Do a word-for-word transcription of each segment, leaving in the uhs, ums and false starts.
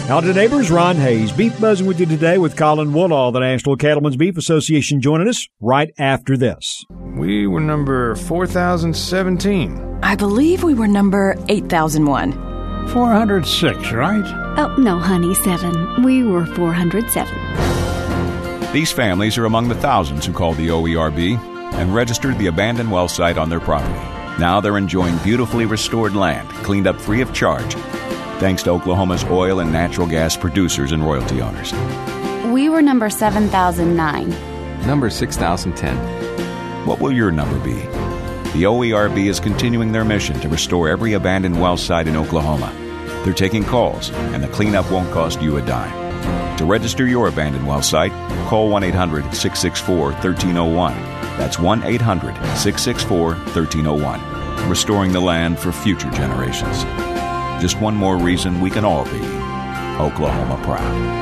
Howdy, neighbors. Ron Hayes, Beef Buzzing with you today with Colin Woodall, the National Cattlemen's Beef Association, joining us right after this. We were number four thousand seventeen. I believe we were number eight thousand one. four hundred six, right? Oh, no, honey, seven. We were four hundred seven. These families are among the thousands who called the O E R B and registered the abandoned well site on their property. Now they're enjoying beautifully restored land, cleaned up free of charge, thanks to Oklahoma's oil and natural gas producers and royalty owners. We were number seven thousand nine. Number six thousand ten. What will your number be? The O E R B is continuing their mission to restore every abandoned well site in Oklahoma. They're taking calls, and the cleanup won't cost you a dime. To register your abandoned well site, call one eight hundred, six six four, one three zero one. That's one eight hundred, six six four, one three zero one. Restoring the land for future generations. Just one more reason we can all be Oklahoma proud.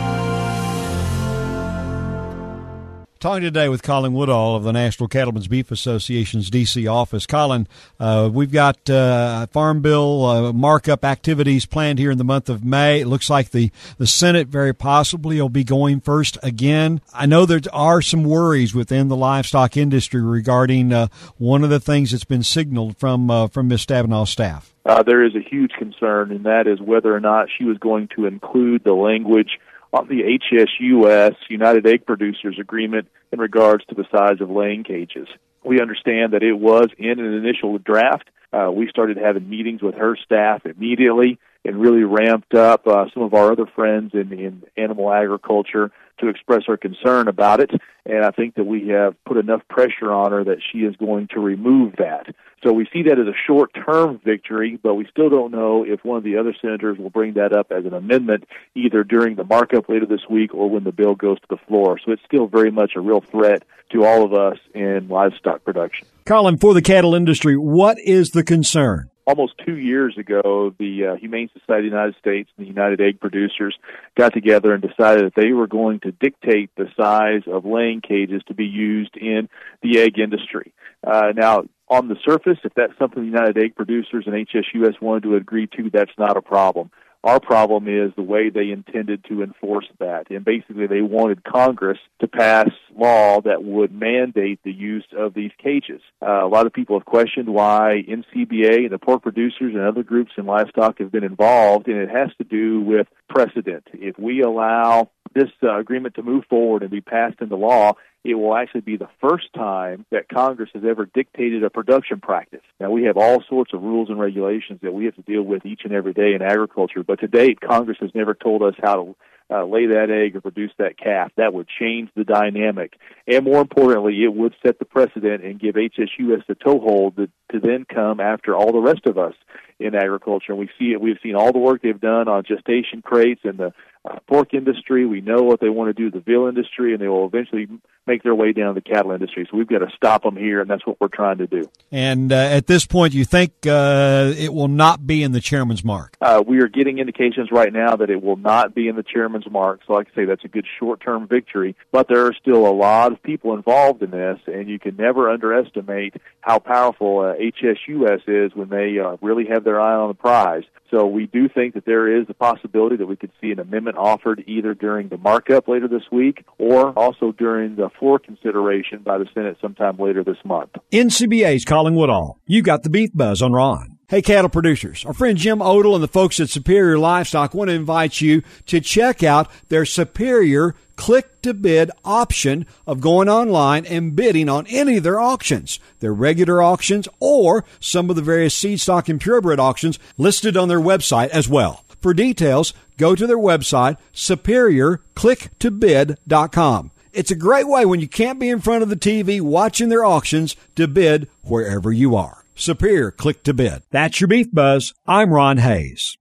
Talking today with Colin Woodall of the National Cattlemen's Beef Association's D C office. Colin, uh, we've got uh, Farm Bill uh, markup activities planned here in the month of May. It looks like the, the Senate very possibly will be going first again. I know there are some worries within the livestock industry regarding uh, one of the things that's been signaled from uh, from Miz Stabenow's staff. Uh, there is a huge concern, and that is whether or not she was going to include the language on the H S U S, United Egg Producers Agreement, in regards to the size of laying cages. We understand that it was in an initial draft. Uh, we started having meetings with her staff immediately and really ramped up uh, some of our other friends in, in animal agriculture to express our concern about it. And I think that we have put enough pressure on her that she is going to remove that. So we see that as a short-term victory, but we still don't know if one of the other senators will bring that up as an amendment either during the markup later this week or when the bill goes to the floor. So it's still very much a real threat to all of us in livestock production. Colin, for the cattle industry, what is the concern? Almost two years ago, the uh, Humane Society of the United States and the United Egg Producers got together and decided that they were going to dictate the size of laying cages to be used in the egg industry. Uh, now, on the surface, if that's something the United Egg Producers and H S U S wanted to agree to, that's not a problem. Our problem is the way they intended to enforce that. And basically, they wanted Congress to pass law that would mandate the use of these cages. Uh, a lot of people have questioned why N C B A and the pork producers and other groups in livestock have been involved, and it has to do with precedent. If we allow this uh, agreement to move forward and be passed into law, it will actually be the first time that Congress has ever dictated a production practice. Now, we have all sorts of rules and regulations that we have to deal with each and every day in agriculture, but to date, Congress has never told us how to uh, lay that egg or produce that calf. That would change the dynamic. And more importantly, it would set the precedent and give H S U S the toehold to, to then come after all the rest of us in agriculture. And we see it. We've seen all the work they've done on gestation crates and the uh, pork industry. We know what they want to do to the veal industry, and they will eventually make their way down to the cattle industry. So we've got to stop them here, and that's what we're trying to do. And uh, at this point, you think uh, it will not be in the chairman's mark? Uh, we are getting indications right now that it will not be in the chairman's mark. So like I say, that's a good short-term victory. But there are still a lot of people involved in this, and you can never underestimate how powerful uh, H S U S is when they uh, really have their eye on the prize. So we do think that there is a possibility that we could see an amendment offered either during the markup later this week or also during the floor consideration by the Senate sometime later this month. N C B A's Colin Woodall. You got the Beef Buzz on Ron. Hey, cattle producers, our friend Jim Odell and the folks at Superior Livestock want to invite you to check out their Superior click-to-bid option of going online and bidding on any of their auctions, their regular auctions or some of the various seed stock and purebred auctions listed on their website as well. For details, go to their website, superior click to bid dot com. It's a great way when you can't be in front of the T V watching their auctions to bid wherever you are. Superior Click to Bid. That's your Beef Buzz. I'm Ron Hayes.